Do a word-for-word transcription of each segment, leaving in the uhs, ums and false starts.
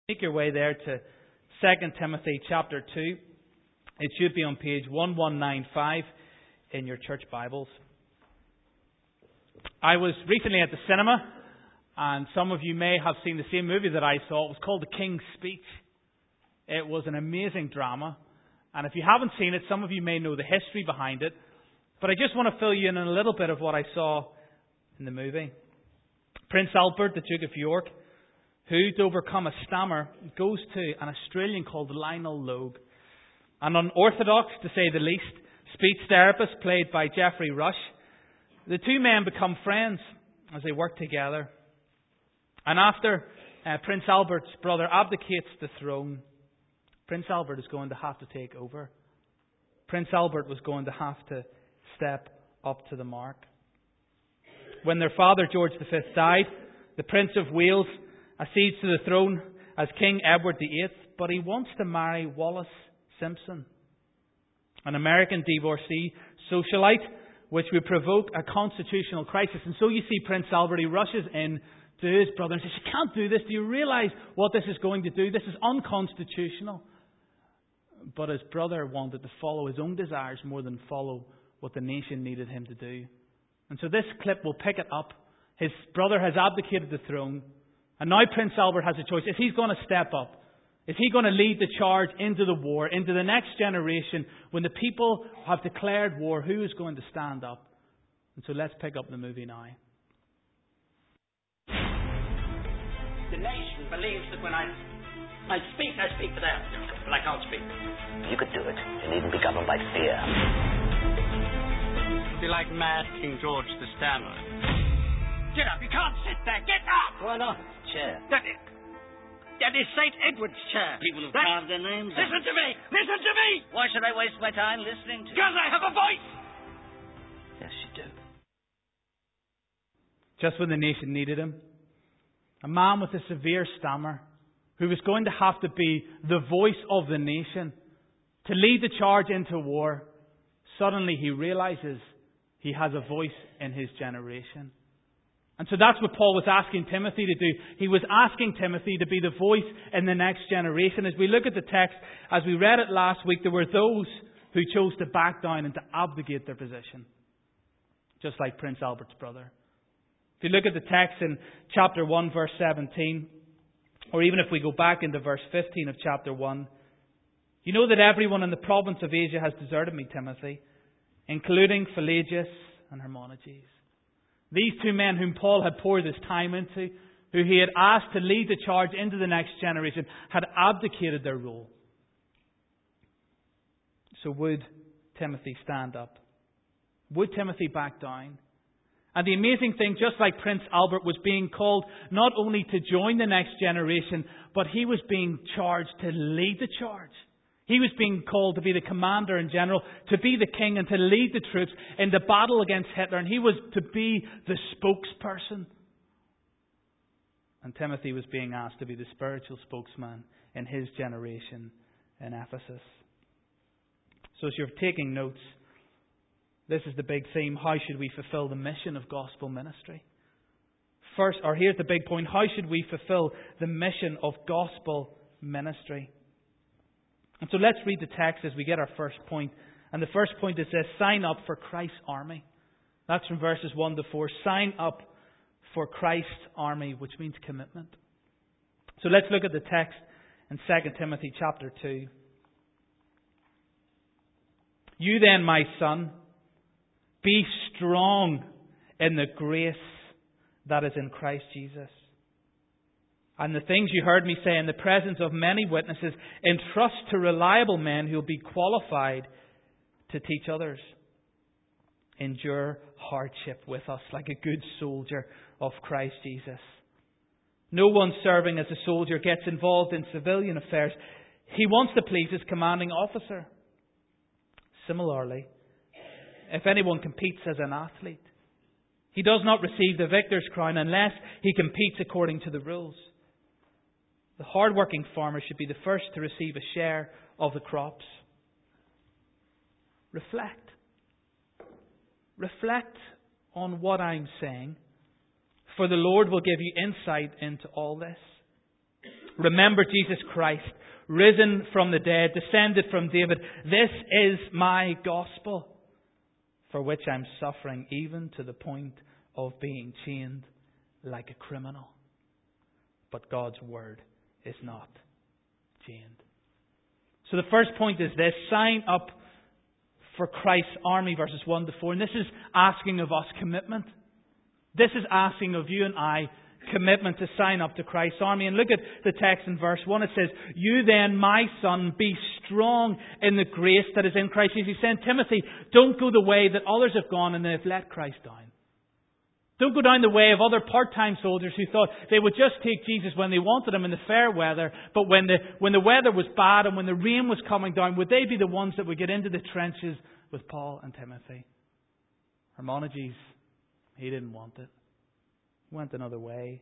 Make your way there to Second Timothy chapter two. It should be on page one one nine five in your church Bibles. I was recently at the cinema, and some of you may have seen the same movie that I saw. It was called The King's Speech. It was an amazing drama, and if you haven't seen it, some of you may know the history behind it. But I just want to fill you in on a little bit of what I saw in the movie. Prince Albert, the Duke of York, who, to overcome a stammer, goes to an Australian called Lionel Logue. An unorthodox, to say the least, speech therapist played by Geoffrey Rush. The two men become friends as they work together. And after uh, Prince Albert's brother abdicates the throne, Prince Albert is going to have to take over. Prince Albert was going to have to step up to the mark. When their father, George the Fifth, died, the Prince of Wales accedes to the throne as King Edward the Eighth, but he wants to marry Wallis Simpson, an American divorcee socialite, which would provoke a constitutional crisis. And so you see Prince Albert, he rushes in to his brother and says, "You can't do this. Do you realise what this is going to do? This is unconstitutional." But his brother wanted to follow his own desires more than follow what the nation needed him to do. And so this clip will pick it up. His brother has abdicated the throne. And now Prince Albert has a choice. If he's going to step up, if he's going to lead the charge into the war, into the next generation, when the people have declared war, who is going to stand up? And so let's pick up the movie now. The nation believes that when I, I speak, I speak for them. But I can't speak. You could do it. You needn't be governed by fear. It'll be like mad King George the Stammerer. Get up, you can't sit there, get up! Why not? Chair. That is, that is Saint Edward's chair. People have That- carved their names on Listen it. to me! Listen to me! Why should I waste my time listening to you? Because I have a voice! Yes, you do. Just when the nation needed him, a man with a severe stammer, who was going to have to be the voice of the nation, to lead the charge into war, suddenly he realizes he has a voice in his generation. And so that's what Paul was asking Timothy to do. He was asking Timothy to be the voice in the next generation. As we look at the text, as we read it last week, there were those who chose to back down and to abdicate their position. Just like Prince Albert's brother. If you look at the text in chapter one, verse seventeen, or even if we go back into verse fifteen of chapter one, you know that everyone in the province of Asia has deserted me, Timothy, including Pelagius and Hermogenes. These two men whom Paul had poured his time into, who he had asked to lead the charge into the next generation, had abdicated their role. So would Timothy stand up? Would Timothy back down? And the amazing thing, just like Prince Albert was being called not only to join the next generation, but he was being charged to lead the charge. He was being called to be the commander in general, to be the king and to lead the troops in the battle against Hitler. And he was to be the spokesperson. And Timothy was being asked to be the spiritual spokesman in his generation in Ephesus. So as you're taking notes, this is the big theme. How should we fulfill the mission of gospel ministry? First, or here's the big point. How should we fulfill the mission of gospel ministry? And so let's read the text as we get our first point. And the first point is this: sign up for Christ's army. That's from verses one to four. Sign up for Christ's army, which means commitment. So let's look at the text in Second Timothy chapter two. You then, my son, be strong in the grace that is in Christ Jesus. And the things you heard me say in the presence of many witnesses, entrust to reliable men who will be qualified to teach others. Endure hardship with us like a good soldier of Christ Jesus. No one serving as a soldier gets involved in civilian affairs. He wants to please his commanding officer. Similarly, if anyone competes as an athlete, he does not receive the victor's crown unless he competes according to the rules. The hard-working farmer should be the first to receive a share of the crops. Reflect. Reflect on what I'm saying, for the Lord will give you insight into all this. Remember Jesus Christ, risen from the dead, descended from David. This is my gospel, for which I'm suffering even to the point of being chained like a criminal. But God's word is not chained. So the first point is this: sign up for Christ's army, verses one to four. And this is asking of us commitment. This is asking of you and I commitment to sign up to Christ's army. And look at the text in verse one. It says, "You then, my son, be strong in the grace that is in Christ Jesus." He's saying, Timothy, don't go the way that others have gone and they've let Christ down. Don't go down the way of other part-time soldiers who thought they would just take Jesus when they wanted him in the fair weather, but when the when the weather was bad and when the rain was coming down, would they be the ones that would get into the trenches with Paul and Timothy? Hermogenes, he didn't want it. He went another way.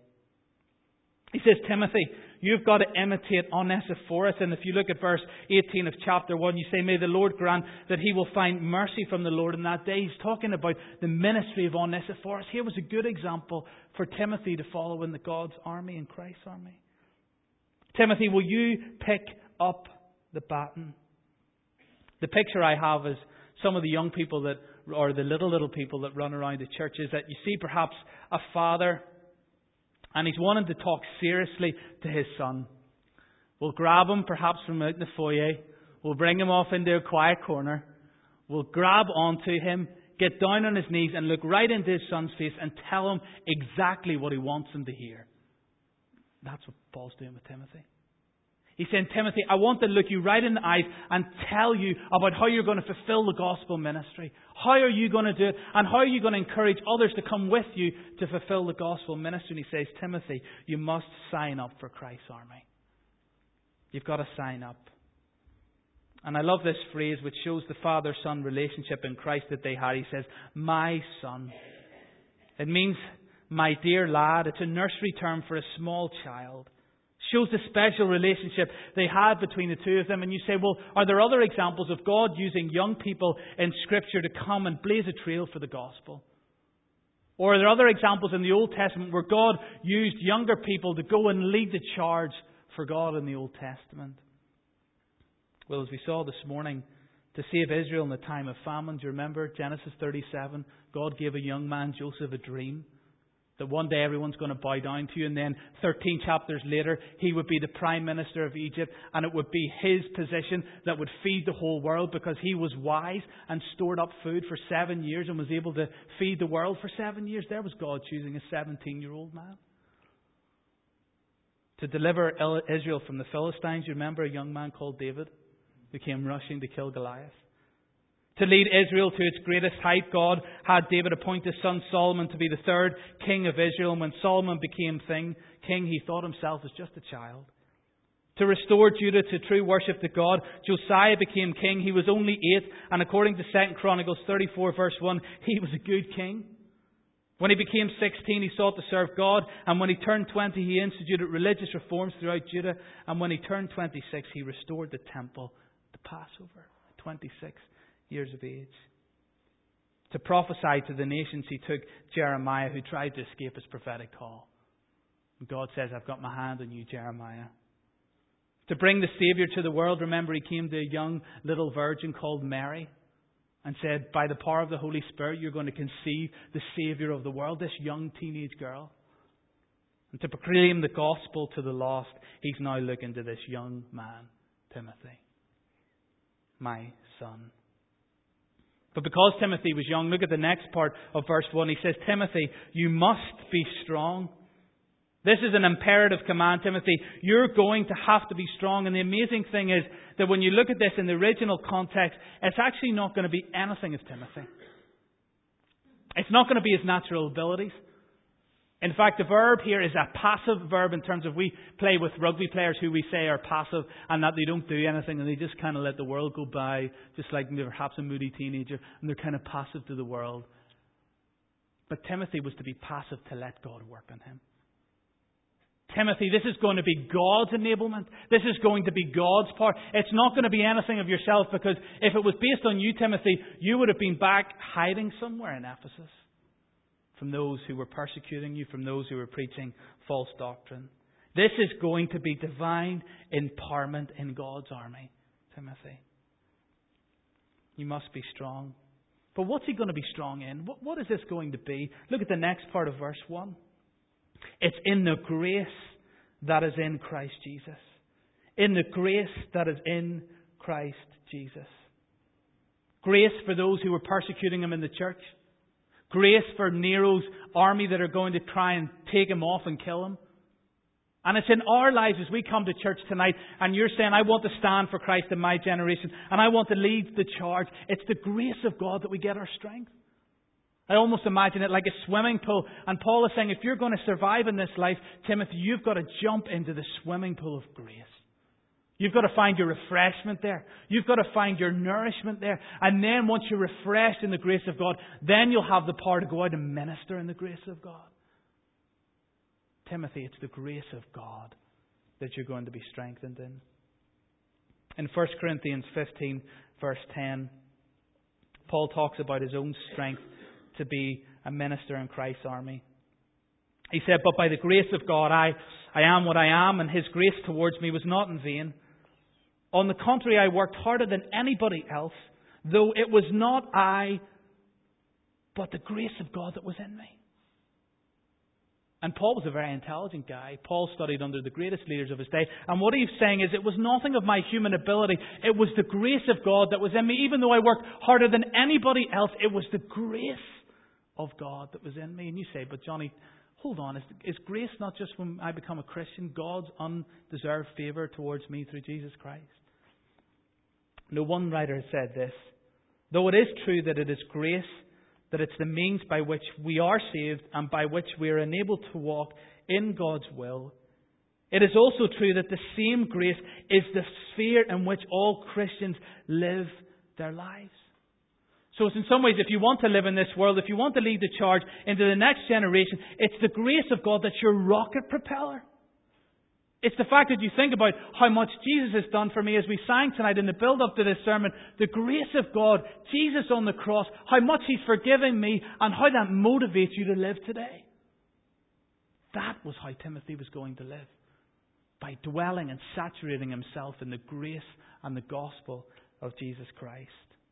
He says, Timothy, you've got to imitate Onesiphorus. And if you look at verse eighteen of chapter one, you say, may the Lord grant that he will find mercy from the Lord in that day. He's talking about the ministry of Onesiphorus. Here was a good example for Timothy to follow in the God's army, in Christ's army. Timothy, will you pick up the baton? The picture I have is some of the young people that, or the little, little people that run around the churches, that you see perhaps a father, and he's wanting to talk seriously to his son. We'll grab him perhaps from out in the foyer. We'll bring him off into a quiet corner. We'll grab onto him, get down on his knees and look right into his son's face and tell him exactly what he wants him to hear. That's what Paul's doing with Timothy. He's saying, Timothy, I want to look you right in the eyes and tell you about how you're going to fulfill the gospel ministry. How are you going to do it? And how are you going to encourage others to come with you to fulfill the gospel ministry? And he says, Timothy, you must sign up for Christ's army. You've got to sign up. And I love this phrase which shows the father-son relationship in Christ that they had. He says, my son. It means my dear lad. It's a nursery term for a small child. Shows the special relationship they had between the two of them. And you say, well, are there other examples of God using young people in Scripture to come and blaze a trail for the gospel? Or are there other examples in the Old Testament where God used younger people to go and lead the charge for God in the Old Testament? Well, as we saw this morning, to save Israel in the time of famine, do you remember Genesis thirty-seven? God gave a young man, Joseph, a dream that one day everyone's going to bow down to you, and then thirteen chapters later he would be the Prime Minister of Egypt, and it would be his position that would feed the whole world because he was wise and stored up food for seven years and was able to feed the world for seven years. There was God choosing a seventeen-year-old man to deliver Israel from the Philistines. You remember a young man called David who came rushing to kill Goliath? To lead Israel to its greatest height, God had David appoint his son Solomon to be the third king of Israel. And when Solomon became king, king, he thought himself as just a child. To restore Judah to true worship to God, Josiah became king. He was only eight, and according to Second Chronicles thirty-four, verse one, he was a good king. When he became sixteen, he sought to serve God, and when he turned twenty, he instituted religious reforms throughout Judah. And when he turned twenty-six, he restored the temple, the Passover, twenty-six years of age. To prophesy to the nations, he took Jeremiah, who tried to escape his prophetic call. And God says, I've got my hand on you, Jeremiah. To bring the Savior to the world, remember he came to a young little virgin called Mary and said, by the power of the Holy Spirit, you're going to conceive the Savior of the world, this young teenage girl. And to proclaim the gospel to the lost, he's now looking to this young man, Timothy, my son. But because Timothy was young, look at the next part of verse one. He says, Timothy, you must be strong. This is an imperative command, Timothy. You're going to have to be strong. And the amazing thing is that when you look at this in the original context, it's actually not going to be anything of Timothy. It's not going to be his natural abilities. In fact, the verb here is a passive verb in terms of we play with rugby players who we say are passive and that they don't do anything and they just kind of let the world go by, just like perhaps a moody teenager, and they're kind of passive to the world. But Timothy was to be passive to let God work on him. Timothy, this is going to be God's enablement. This is going to be God's part. It's not going to be anything of yourself, because if it was based on you, Timothy, you would have been back hiding somewhere in Ephesus from those who were persecuting you, from those who were preaching false doctrine. This is going to be divine empowerment in God's army, Timothy. You must be strong. But what's he going to be strong in? What, what is this going to be? Look at the next part of verse one. It's in the grace that is in Christ Jesus. In the grace that is in Christ Jesus. Grace for those who were persecuting him in the church. Grace for Nero's army that are going to try and take him off and kill him. And it's in our lives as we come to church tonight and you're saying, I want to stand for Christ in my generation and I want to lead the charge. It's the grace of God that we get our strength. I almost imagine it like a swimming pool. And Paul is saying, if you're going to survive in this life, Timothy, you've got to jump into the swimming pool of grace. You've got to find your refreshment there. You've got to find your nourishment there. And then once you're refreshed in the grace of God, then you'll have the power to go out and minister in the grace of God. Timothy, it's the grace of God that you're going to be strengthened in. In First Corinthians fifteen, verse ten, Paul talks about his own strength to be a minister in Christ's army. He said, but by the grace of God, I, I am what I am, and His grace towards me was not in vain. On the contrary, I worked harder than anybody else, though it was not I, but the grace of God that was in me. And Paul was a very intelligent guy. Paul studied under the greatest leaders of his day. And what he's saying is, it was nothing of my human ability. It was the grace of God that was in me. Even though I worked harder than anybody else, it was the grace of God that was in me. And you say, but Johnny, hold on. Is, is grace not just when I become a Christian, God's undeserved favour towards me through Jesus Christ? No, one writer has said this. Though it is true that it is grace, that it's the means by which we are saved and by which we are enabled to walk in God's will, it is also true that the same grace is the sphere in which all Christians live their lives. So it's in some ways, if you want to live in this world, if you want to lead the charge into the next generation, it's the grace of God that's your rocket propeller. It's the fact that you think about how much Jesus has done for me as we sang tonight in the build-up to this sermon. The grace of God, Jesus on the cross, how much He's forgiven me and how that motivates you to live today. That was how Timothy was going to live. By dwelling and saturating himself in the grace and the gospel of Jesus Christ.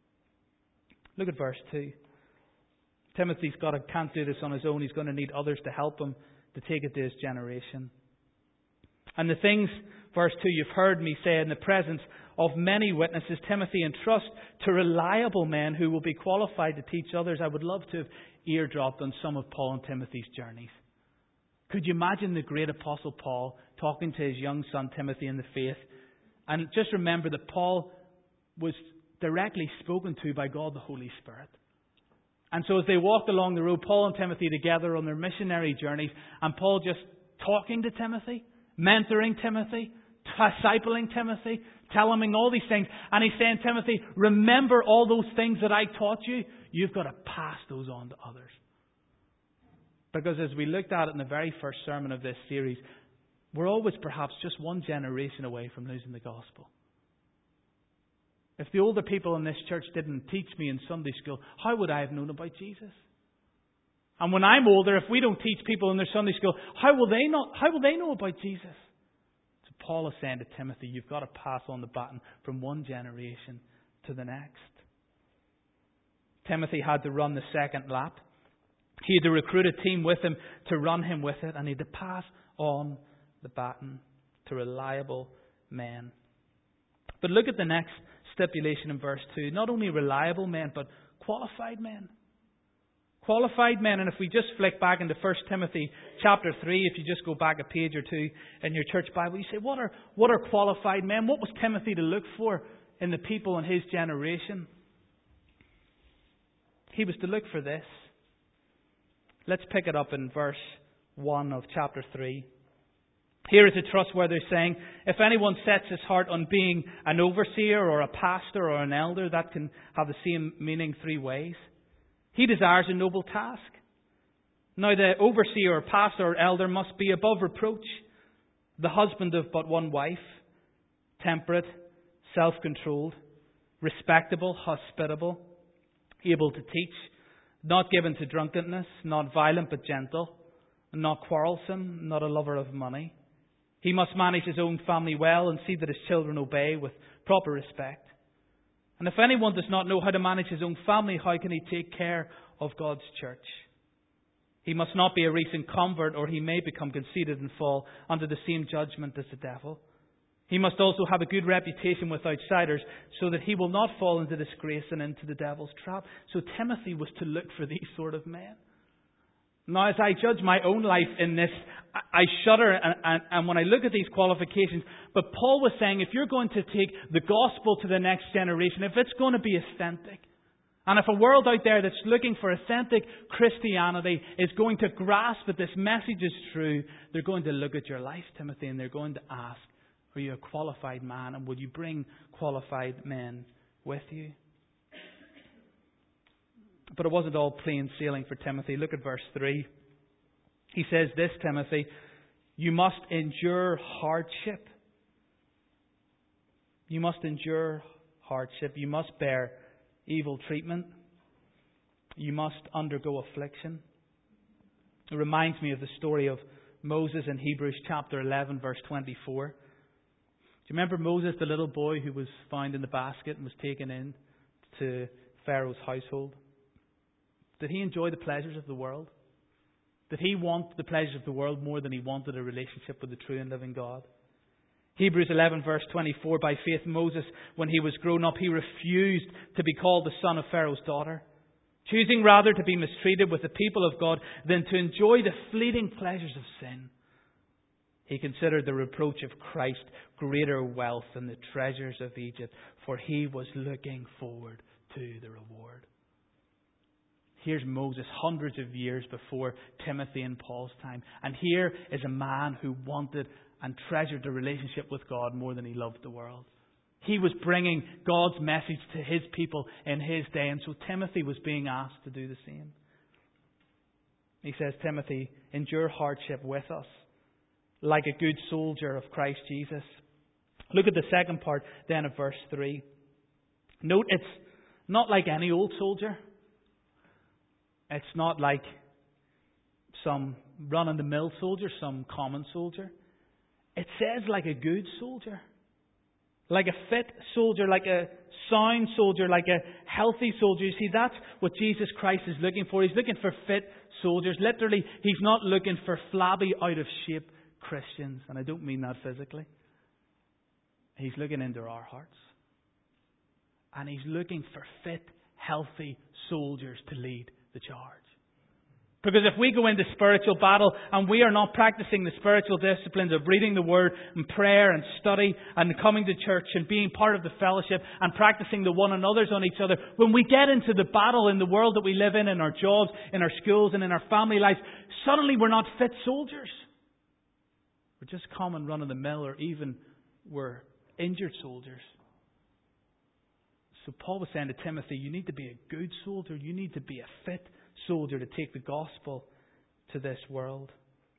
Look at verse two. Timothy's got to, can't do this on his own. He's going to need others to help him to take it to his generation. And the things, verse two, you've heard me say in the presence of many witnesses, Timothy, entrust to reliable men who will be qualified to teach others. I would love to have eardropped on some of Paul and Timothy's journeys. Could you imagine the great Apostle Paul talking to his young son Timothy in the faith? And just remember that Paul was directly spoken to by God the Holy Spirit. And so as they walked along the road, Paul and Timothy together on their missionary journeys, and Paul just talking to Timothy, mentoring Timothy, discipling Timothy, telling him all these things. And he's saying, Timothy, remember all those things that I taught you. You've got to pass those on to others. Because as we looked at it in the very first sermon of this series, we're always perhaps just one generation away from losing the gospel. If the older people in this church didn't teach me in Sunday school, how would I have known about Jesus? And when I'm older, if we don't teach people in their Sunday school, how will they not? How will they know about Jesus? So Paul is saying to Timothy, you've got to pass on the baton from one generation to the next. Timothy had to run the second lap. He had to recruit a team with him to run him with it, and he had to pass on the baton to reliable men. But look at the next stipulation in verse two. Not only reliable men, but qualified men. Qualified men. And if we just flick back into First Timothy chapter three, if you just go back a page or two in your church Bible, you say, what are, what are qualified men? What was Timothy to look for in the people in his generation? He was to look for this. Let's pick it up in verse one of chapter three. Here is a trustworthy saying, if anyone sets his heart on being an overseer or a pastor or an elder, that can have the same meaning three ways. He desires a noble task. Now the overseer or pastor or elder must be above reproach, the husband of but one wife, temperate, self-controlled, respectable, hospitable, able to teach, not given to drunkenness, not violent but gentle, not quarrelsome, not a lover of money, He must manage his own family well and see that his children obey with proper respect. And if anyone does not know how to manage his own family, how can he take care of God's church? He must not be a recent convert, or he may become conceited and fall under the same judgment as the devil. He must also have a good reputation with outsiders, so that he will not fall into disgrace and into the devil's trap. So Timothy was to look for these sort of men. Now, as I judge my own life in this, I shudder and, and, and when I look at these qualifications. But Paul was saying, if you're going to take the gospel to the next generation, if it's going to be authentic, and if a world out there that's looking for authentic Christianity is going to grasp that this message is true, they're going to look at your life, Timothy, and they're going to ask, are you a qualified man? And would you bring qualified men with you? But it wasn't all plain sailing for Timothy. Look at verse three. He says this, Timothy, you must endure hardship. You must endure hardship. You must bear evil treatment. You must undergo affliction. It reminds me of the story of Moses in Hebrews chapter eleven, verse twenty-four. Do you remember Moses, the little boy who was found in the basket and was taken in to Pharaoh's household? Did he enjoy the pleasures of the world? Did he want the pleasures of the world more than he wanted a relationship with the true and living God? Hebrews eleven verse twenty-four, by faith Moses, when he was grown up, he refused to be called the son of Pharaoh's daughter, choosing rather to be mistreated with the people of God than to enjoy the fleeting pleasures of sin. He considered the reproach of Christ greater wealth than the treasures of Egypt, for he was looking forward to the reward. Here's Moses hundreds of years before Timothy and Paul's time. And here is a man who wanted and treasured a relationship with God more than he loved the world. He was bringing God's message to his people in his day. And so Timothy was being asked to do the same. He says, Timothy, endure hardship with us, like a good soldier of Christ Jesus. Look at the second part then of verse three. Note, it's not like any old soldier. It's not like some run-of-the-mill soldier, some common soldier. It says like a good soldier. Like a fit soldier, like a sound soldier, like a healthy soldier. You see, that's what Jesus Christ is looking for. He's looking for fit soldiers. Literally, He's not looking for flabby, out-of-shape Christians. And I don't mean that physically. He's looking into our hearts. And He's looking for fit, healthy soldiers to lead the charge. Because if we go into spiritual battle and we are not practicing the spiritual disciplines of reading the Word and prayer and study and coming to church and being part of the fellowship and practicing the one another's on each other, when we get into the battle in the world that we live in, in our jobs, in our schools and in our family lives, suddenly we're not fit soldiers. We're just common run-of-the-mill, or even we're injured soldiers. So Paul was saying to Timothy, you need to be a good soldier. You need to be a fit soldier to take the gospel to this world.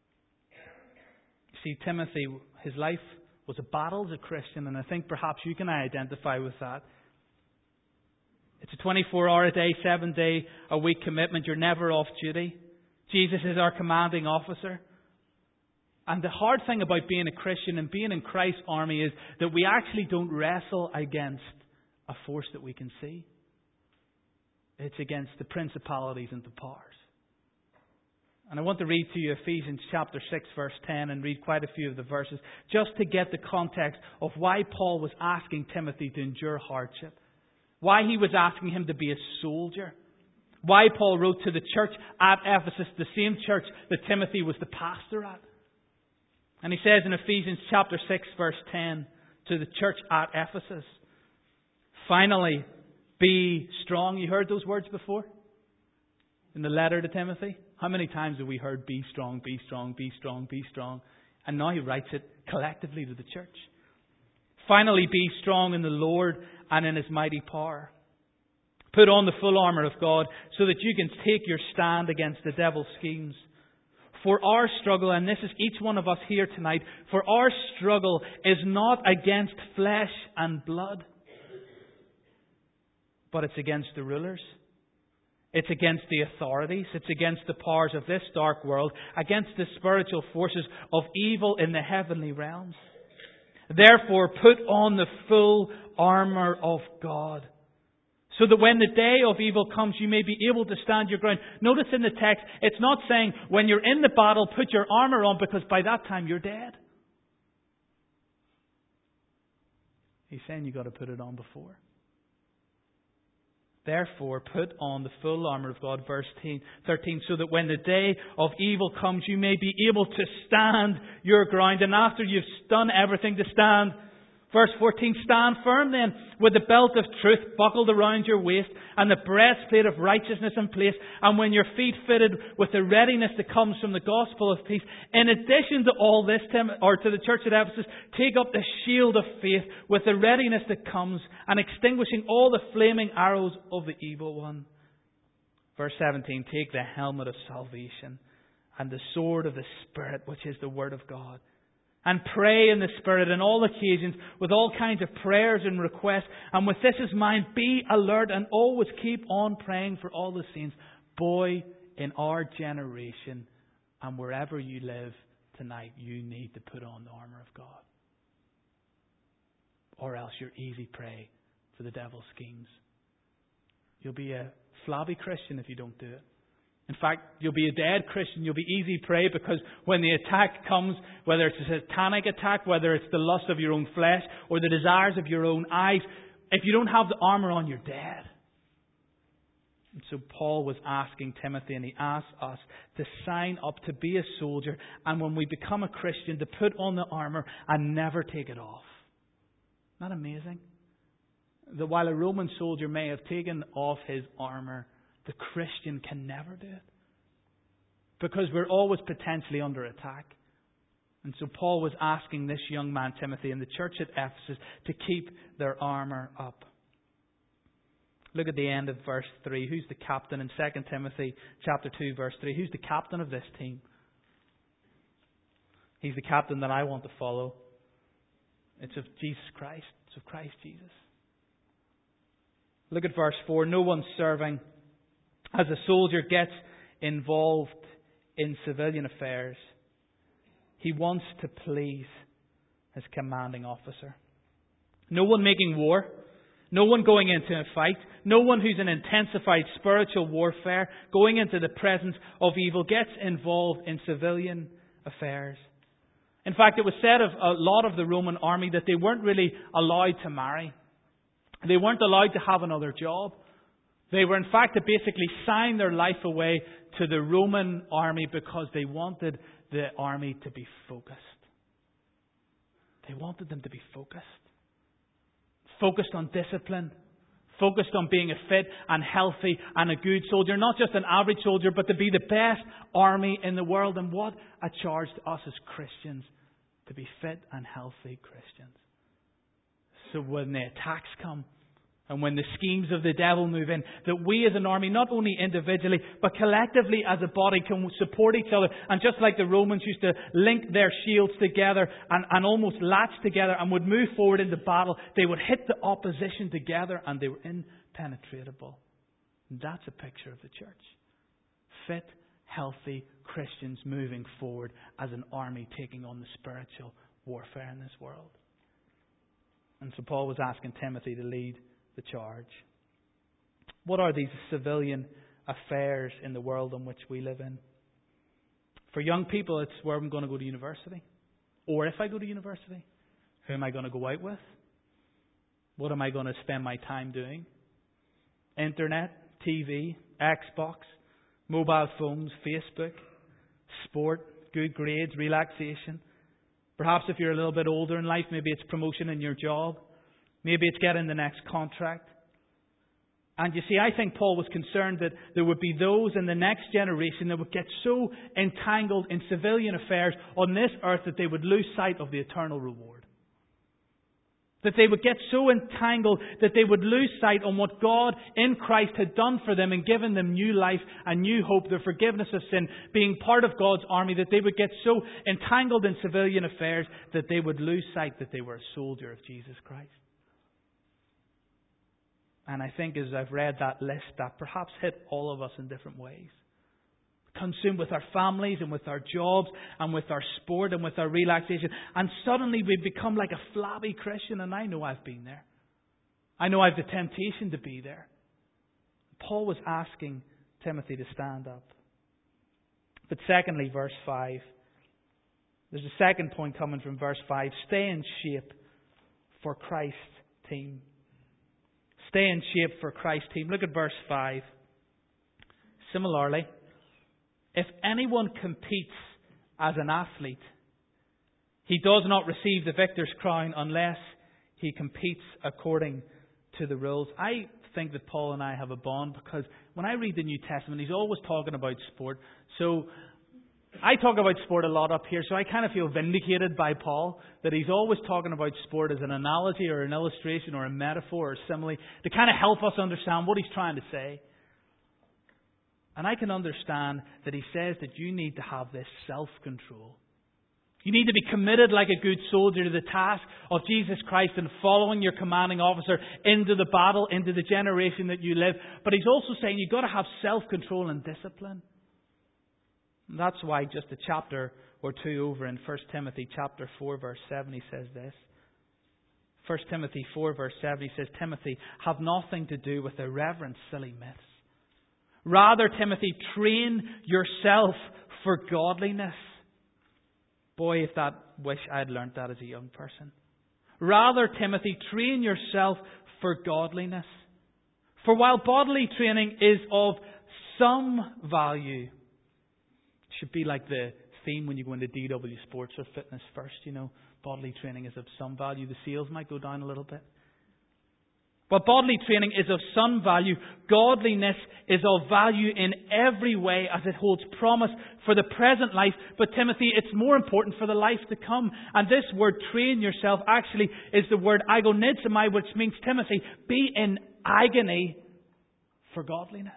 See, Timothy, his life was a battle as a Christian, and I think perhaps you can identify with that. It's a twenty-four hour a day, seven day a week commitment. You're never off duty. Jesus is our commanding officer. And the hard thing about being a Christian and being in Christ's army is that we actually don't wrestle against a force that we can see. It's against the principalities and the powers. And I want to read to you Ephesians chapter six verse ten and read quite a few of the verses just to get the context of why Paul was asking Timothy to endure hardship. Why he was asking him to be a soldier. Why Paul wrote to the church at Ephesus, the same church that Timothy was the pastor at. And he says in Ephesians chapter six verse ten to the church at Ephesus, finally, be strong. You heard those words before? In the letter to Timothy? How many times have we heard be strong, be strong, be strong, be strong? And now he writes it collectively to the church. Finally, be strong in the Lord and in His mighty power. Put on the full armour of God so that you can take your stand against the devil's schemes. For our struggle, and this is each one of us here tonight, for our struggle is not against flesh and blood, but it's against the rulers, It's against the authorities. It's against the powers of this dark world, against the spiritual forces of evil in the heavenly realms. Therefore, put on the full armour of God, so that when the day of evil comes, you may be able to stand your ground. Notice in the text, it's not saying when you're in the battle, put your armour on, because by that time you're dead. He's saying you've got to put it on before. Therefore, put on the full armour of God, verse thirteen, so that when the day of evil comes, you may be able to stand your ground. And after you've done everything to stand, verse fourteen, stand firm then, with the belt of truth buckled around your waist, and the breastplate of righteousness in place, and when your feet fitted with the readiness that comes from the gospel of peace. In addition to all this, Tim, or to the church at Ephesus, take up the shield of faith with the readiness that comes, and extinguishing all the flaming arrows of the evil one. Verse seventeen, take the helmet of salvation and the sword of the Spirit, which is the Word of God. And pray in the Spirit on all occasions with all kinds of prayers and requests. And with this as mind, be alert and always keep on praying for all the saints. Boy, in our generation and wherever you live tonight, you need to put on the armour of God. Or else you're easy prey for the devil's schemes. You'll be a flabby Christian if you don't do it. In fact, you'll be a dead Christian. You'll be easy prey, because when the attack comes, whether it's a satanic attack, whether it's the lust of your own flesh or the desires of your own eyes, if you don't have the armour on, you're dead. And so Paul was asking Timothy, and he asked us to sign up to be a soldier, and when we become a Christian, to put on the armour and never take it off. Isn't that amazing? That while a Roman soldier may have taken off his armour, the Christian can never do it, because we're always potentially under attack. And so Paul was asking this young man, Timothy, in the church at Ephesus to keep their armour up. Look at the end of verse three. Who's the captain in Second Timothy chapter two, verse three? Who's the captain of this team? He's the captain that I want to follow. It's of Jesus Christ. It's of Christ Jesus. Look at verse four. No one serving as a soldier gets involved in civilian affairs. He wants to please his commanding officer. No one making war. No one going into a fight. No one who's in intensified spiritual warfare, going into the presence of evil, gets involved in civilian affairs. In fact, it was said of a lot of the Roman army that they weren't really allowed to marry. They weren't allowed to have another job. They were, in fact, to basically sign their life away to the Roman army because they wanted the army to be focused. They wanted them to be focused. Focused on discipline. Focused on being a fit and healthy and a good soldier. Not just an average soldier, but to be the best army in the world. And what a charge to us as Christians, to be fit and healthy Christians. So when the attacks come, and when the schemes of the devil move in, that we as an army, not only individually, but collectively as a body, can support each other. And just like the Romans used to link their shields together and, and almost latch together and would move forward into battle, they would hit the opposition together and they were impenetrable. And that's a picture of the church. Fit, healthy Christians moving forward as an army taking on the spiritual warfare in this world. And so Paul was asking Timothy to lead the charge. What are these civilian affairs in the world in which we live in? For young people, it's where I'm going to go to university. Or if I go to university, who am I going to go out with? What am I going to spend my time doing? Internet, T V, Xbox, mobile phones, Facebook, sport, good grades, relaxation. Perhaps if you're a little bit older in life, maybe it's promotion in your job. Maybe it's getting the next contract. And you see, I think Paul was concerned that there would be those in the next generation that would get so entangled in civilian affairs on this earth that they would lose sight of the eternal reward. That they would get so entangled that they would lose sight on what God in Christ had done for them and given them new life and new hope, their forgiveness of sin, being part of God's army, that they would get so entangled in civilian affairs that they would lose sight that they were a soldier of Jesus Christ. And I think as I've read that list, that perhaps hit all of us in different ways. Consumed with our families and with our jobs and with our sport and with our relaxation. And suddenly we become like a flabby Christian. And I know I've been there. I know I have the temptation to be there. Paul was asking Timothy to stand up. But secondly, verse five. There's a second point coming from verse five. Stay in shape for Christ's team. Stay in shape for Christ's team. Look at verse five. Similarly, if anyone competes as an athlete, he does not receive the victor's crown unless he competes according to the rules. I think that Paul and I have a bond because when I read the New Testament, he's always talking about sport. So I talk about sport a lot up here, so I kind of feel vindicated by Paul that he's always talking about sport as an analogy or an illustration or a metaphor or simile to kind of help us understand what he's trying to say. And I can understand that he says that you need to have this self-control. You need to be committed like a good soldier to the task of Jesus Christ and following your commanding officer into the battle, into the generation that you live. But he's also saying you've got to have self-control and discipline. And that's why just a chapter or two over in First Timothy chapter four verse seven he says this. First Timothy four verse seven he says, Timothy, have nothing to do with irreverent, silly myths. Rather, Timothy, train yourself for godliness. Boy, if that wish I had learnt that as a young person. Rather, Timothy, train yourself for godliness. For while bodily training is of some value, it should be like the theme when you go into D W Sports or Fitness First, you know, bodily training is of some value. The sales might go down a little bit. But bodily training is of some value. Godliness is of value in every way as it holds promise for the present life. But Timothy, it's more important for the life to come. And this word train yourself actually is the word agonizomai, which means, Timothy, be in agony for godliness.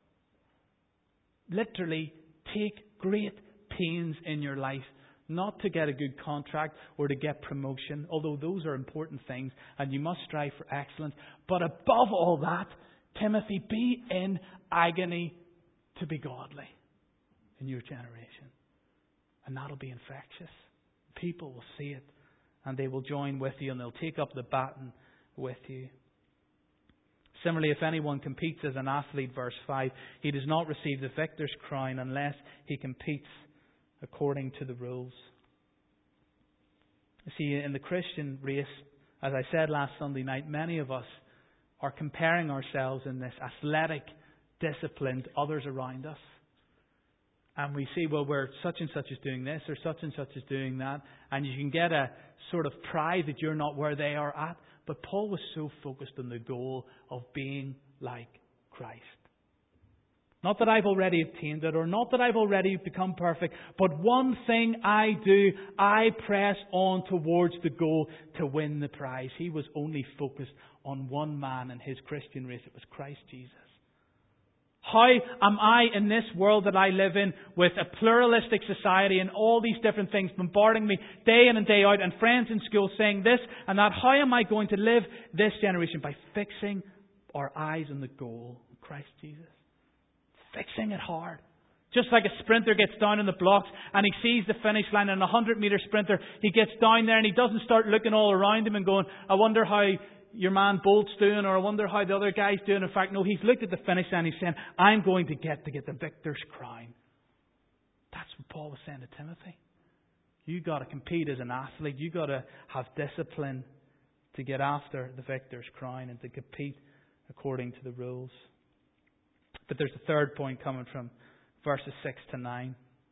Literally, take great pains in your life. Not to get a good contract or to get promotion, although those are important things and you must strive for excellence. But above all that, Timothy, be in agony to be godly in your generation. And that'll be infectious. People will see it and they will join with you and they'll take up the baton with you. Similarly, if anyone competes as an athlete, verse five, he does not receive the victor's crown unless he competes according to the rules. You see, in the Christian race, as I said last Sunday night, many of us are comparing ourselves in this athletic discipline to others around us. And we see, well, we're such and such is doing this or such and such is doing that. And you can get a sort of pride that you're not where they are at. But Paul was so focused on the goal of being like Christ. Not that I've already obtained it, or not that I've already become perfect, but one thing I do, I press on towards the goal to win the prize. He was only focused on one man in his Christian race. It was Christ Jesus. How am I in this world that I live in with a pluralistic society and all these different things bombarding me day in and day out and friends in school saying this and that? How am I going to live this generation? By fixing our eyes on the goal, Christ Jesus. Fixing it hard. Just like a sprinter gets down in the blocks and he sees the finish line, and a hundred metre sprinter, he gets down there and he doesn't start looking all around him and going, I wonder how your man Bolt's doing, or I wonder how the other guy's doing. In fact, no, he's looked at the finish line and he's saying, I'm going to get to get the victor's crown. That's what Paul was saying to Timothy. You got to compete as an athlete. You got to have discipline to get after the victor's crown and to compete according to the rules. But there's a third point coming from verses six to nine.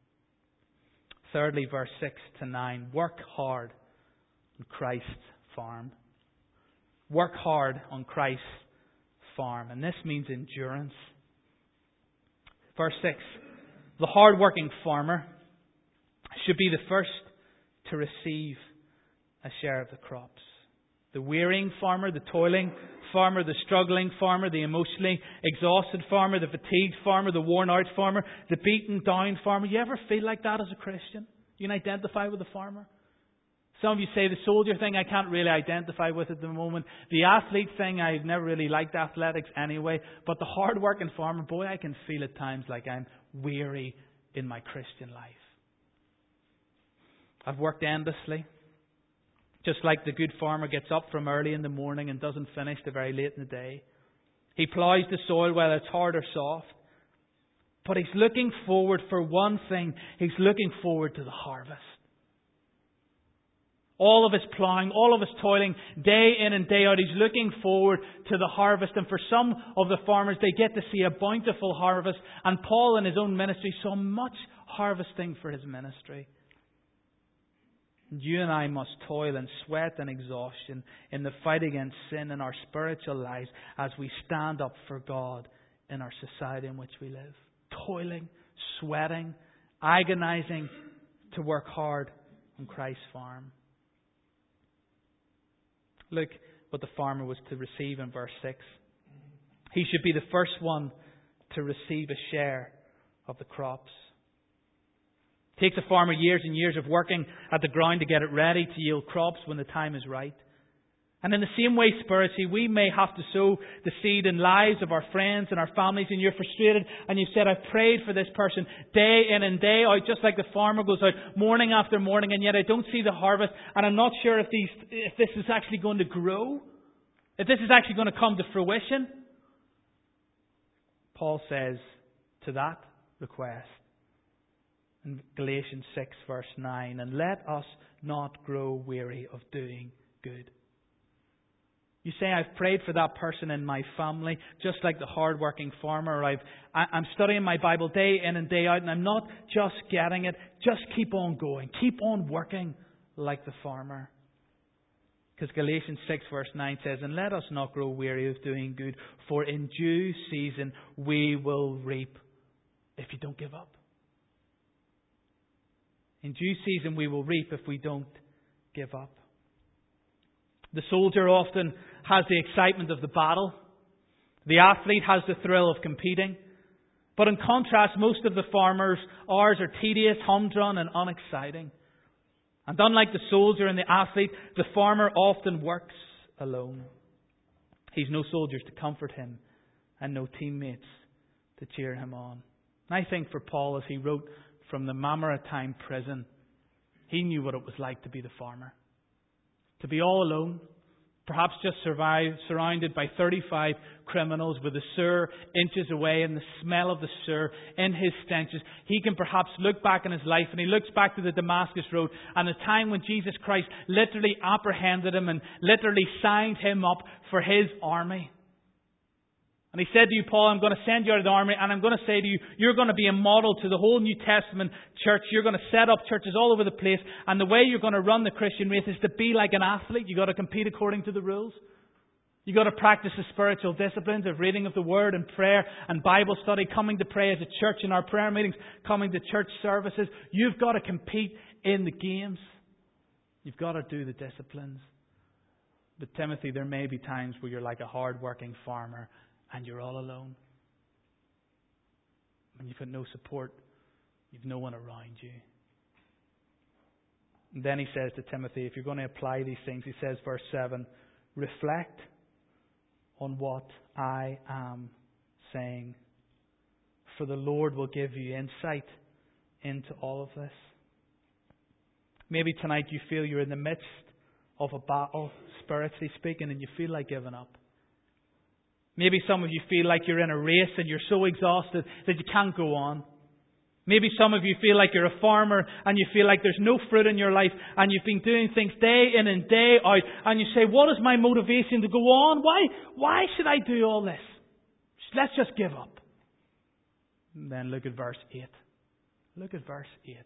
Thirdly, verse six to nine. Work hard on Christ's farm. Work hard on Christ's farm. And this means endurance. Verse six. The hard-working farmer should be the first to receive a share of the crops. The wearying farmer, the toiling farmer, the struggling farmer, the emotionally exhausted farmer, the fatigued farmer, the worn-out farmer, the beaten down farmer. You ever feel like that as a Christian? You can identify with the farmer. Some of you say the soldier thing I can't really identify with at the moment. The athlete thing, I've never really liked athletics anyway. But the hard-working farmer, boy, I can feel at times like I'm weary in my Christian life. I've worked endlessly. Just like the good farmer gets up from early in the morning and doesn't finish till very late in the day. He ploughs the soil whether it's hard or soft. But he's looking forward for one thing. He's looking forward to the harvest. All of his ploughing, all of his toiling, day in and day out, he's looking forward to the harvest. And for some of the farmers, they get to see a bountiful harvest. And Paul in his own ministry saw much harvesting for his ministry. And you and I must toil and sweat and exhaustion in the fight against sin in our spiritual lives as we stand up for God in our society in which we live. Toiling, sweating, agonizing to work hard on Christ's farm. Look what the farmer was to receive in verse six. He should be the first one to receive a share of the crops. It takes a farmer years and years of working at the ground to get it ready to yield crops when the time is right. And in the same way, spiritually, we may have to sow the seed in lives of our friends and our families, and you're frustrated and you've said, I've prayed for this person day in and day out, just like the farmer goes out morning after morning, and yet I don't see the harvest, and I'm not sure if these, if this is actually going to grow, if this is actually going to come to fruition. Paul says to that request in Galatians six verse nine, and let us not grow weary of doing good. You say, I've prayed for that person in my family, just like the hard-working farmer. I've, I, I'm studying my Bible day in and day out, and I'm not just getting it. Just keep on going. Keep on working like the farmer. Because Galatians six verse nine says, and let us not grow weary of doing good, for in due season we will reap if you don't give up. In due season we will reap if we don't give up. The soldier often has the excitement of the battle. The athlete has the thrill of competing. But in contrast, most of the farmers' hours are tedious, humdrum and unexciting. And unlike the soldier and the athlete, the farmer often works alone. He's no soldiers to comfort him and no teammates to cheer him on. And I think for Paul, as he wrote from the Mamertine prison, he knew what it was like to be the farmer. To be all alone, perhaps just survive, surrounded by thirty-five criminals with the sewer inches away and the smell of the sewer in his stenches. He can perhaps look back in his life, and he looks back to the Damascus Road and the time when Jesus Christ literally apprehended him and literally signed him up for his army. And he said to you, Paul, I'm going to send you out of the army, and I'm going to say to you, you're going to be a model to the whole New Testament church. You're going to set up churches all over the place. And the way you're going to run the Christian race is to be like an athlete. You've got to compete according to the rules. You've got to practice the spiritual disciplines of reading of the Word and prayer and Bible study, coming to pray as a church in our prayer meetings, coming to church services. You've got to compete in the games. You've got to do the disciplines. But Timothy, there may be times where you're like a hard-working farmer and you're all alone. And you've got no support. You've no one around you. And then he says to Timothy, if you're going to apply these things, he says, verse seven, reflect on what I am saying, for the Lord will give you insight into all of this. Maybe tonight you feel you're in the midst of a battle, spiritually speaking, and you feel like giving up. Maybe some of you feel like you're in a race and you're so exhausted that you can't go on. Maybe some of you feel like you're a farmer and you feel like there's no fruit in your life and you've been doing things day in and day out and you say, what is my motivation to go on? Why, why should I do all this? Let's just give up. And then look at verse eight. Look at verse eight.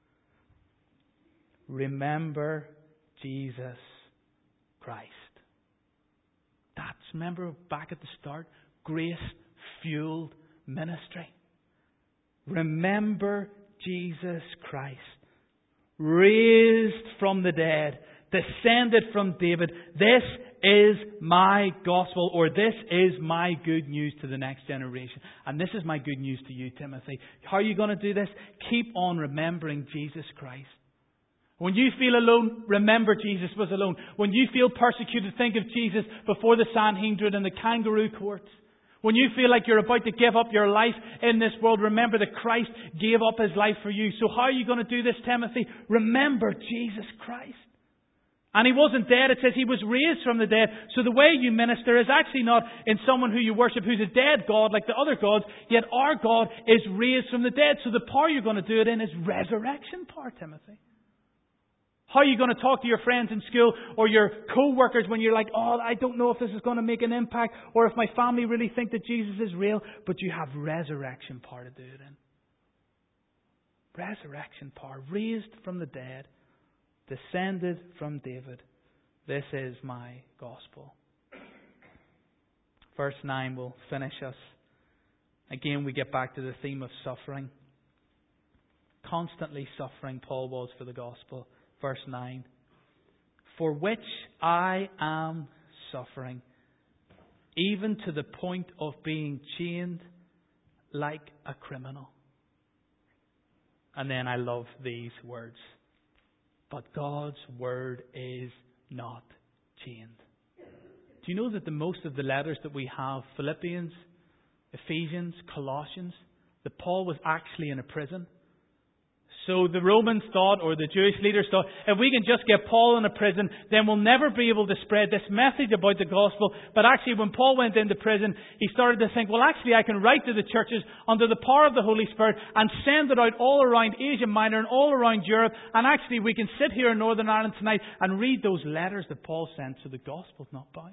Remember Jesus Christ. That's, remember back at the start, grace-fueled ministry. Remember Jesus Christ, raised from the dead, descended from David. This is my gospel, or this is my good news to the next generation. And this is my good news to you, Timothy. How are you going to do this? Keep on remembering Jesus Christ. When you feel alone, remember Jesus was alone. When you feel persecuted, think of Jesus before the Sanhedrin and the kangaroo courts. When you feel like you're about to give up your life in this world, remember that Christ gave up His life for you. So how are you going to do this, Timothy? Remember Jesus Christ. And He wasn't dead. It says He was raised from the dead. So the way you minister is actually not in someone who you worship who's a dead God like the other gods. Yet our God is raised from the dead. So the power you're going to do it in is resurrection power, Timothy. How are you going to talk to your friends in school or your co-workers when you're like, oh, I don't know if this is going to make an impact or if my family really think that Jesus is real, but you have resurrection power to do it in. Resurrection power, raised from the dead, descended from David. This is my gospel. Verse nine will finish us. Again, we get back to the theme of suffering. Constantly suffering Paul was for the gospel. Verse nine. For which I am suffering, even to the point of being chained like a criminal. And then I love these words. But God's word is not chained. Do you know that the most of the letters that we have, Philippians, Ephesians, Colossians, that Paul was actually in a prison? So the Romans thought, or the Jewish leaders thought, if we can just get Paul in a prison, then we'll never be able to spread this message about the gospel. But actually, when Paul went into prison, he started to think, well, actually, I can write to the churches under the power of the Holy Spirit and send it out all around Asia Minor and all around Europe. And actually, we can sit here in Northern Ireland tonight and read those letters that Paul sent, so the gospel's not bound.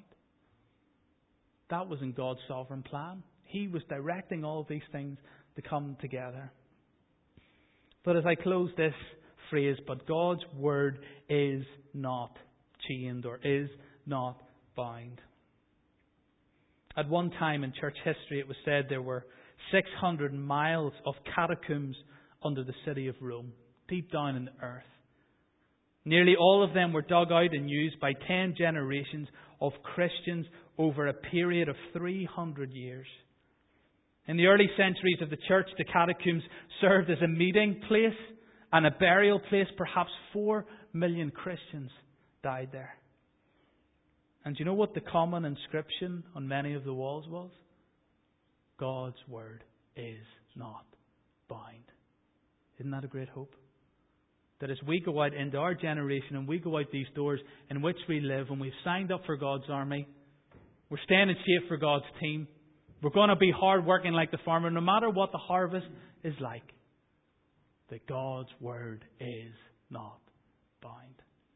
That was in God's sovereign plan. He was directing all of these things to come together. But as I close this phrase, but God's word is not chained or is not bound. At one time in church history, it was said there were six hundred miles of catacombs under the city of Rome, deep down in the earth. Nearly all of them were dug out and used by ten generations of Christians over a period of three hundred years. In the early centuries of the church, the catacombs served as a meeting place and a burial place. Perhaps four million Christians died there. And do you know what the common inscription on many of the walls was? God's word is not bound. Isn't that a great hope? That as we go out into our generation and we go out these doors in which we live and we've signed up for God's army, we're staying in shape for God's team. We're going to be hard working like the farmer, no matter what the harvest is like. That God's word is not bound.